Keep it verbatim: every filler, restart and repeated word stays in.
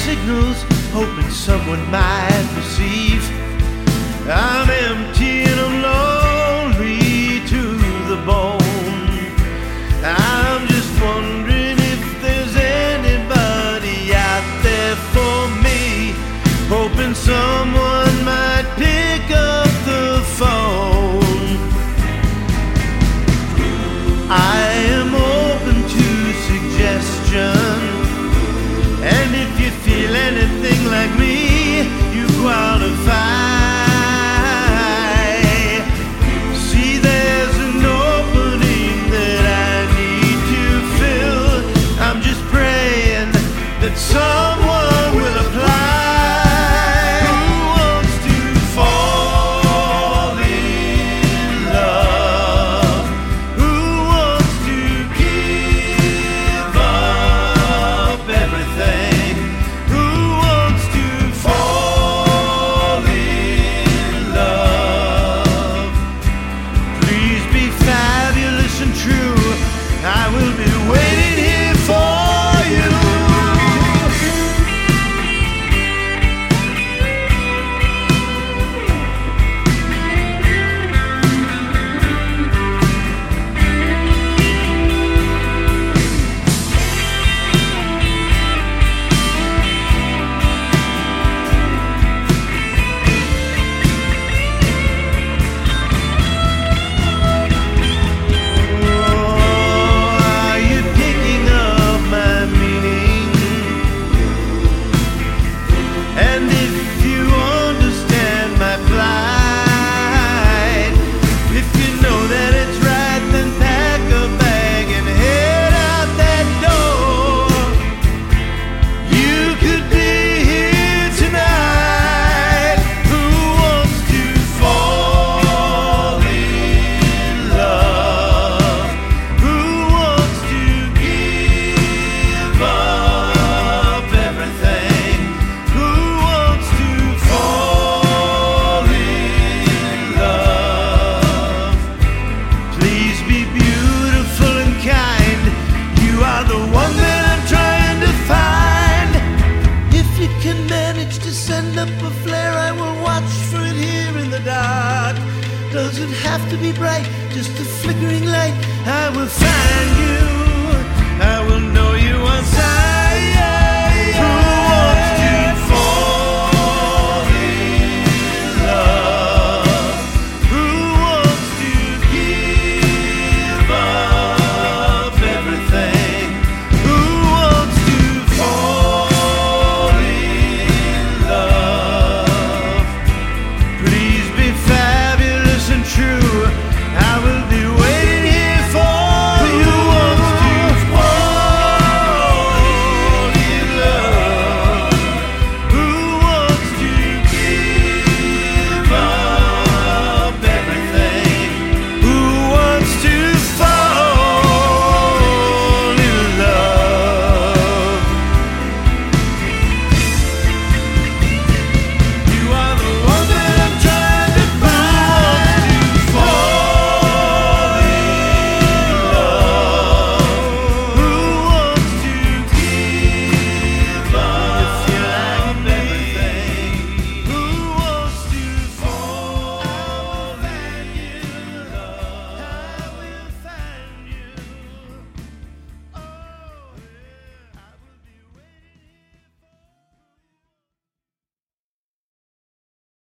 signals, hoping someone might receive. I'm empty and I'm lonely to the bone. I'm just wondering if there's anybody out there for me, hoping someone might pick up the phone. I am open to suggestion, and if you feel anything like me, you qualify. See, there's an opening that I need to fill. I'm just praying that someone will apply. Up a flare, I will watch for it here in the dark. Doesn't have to be bright, just a flickering light. I will find you.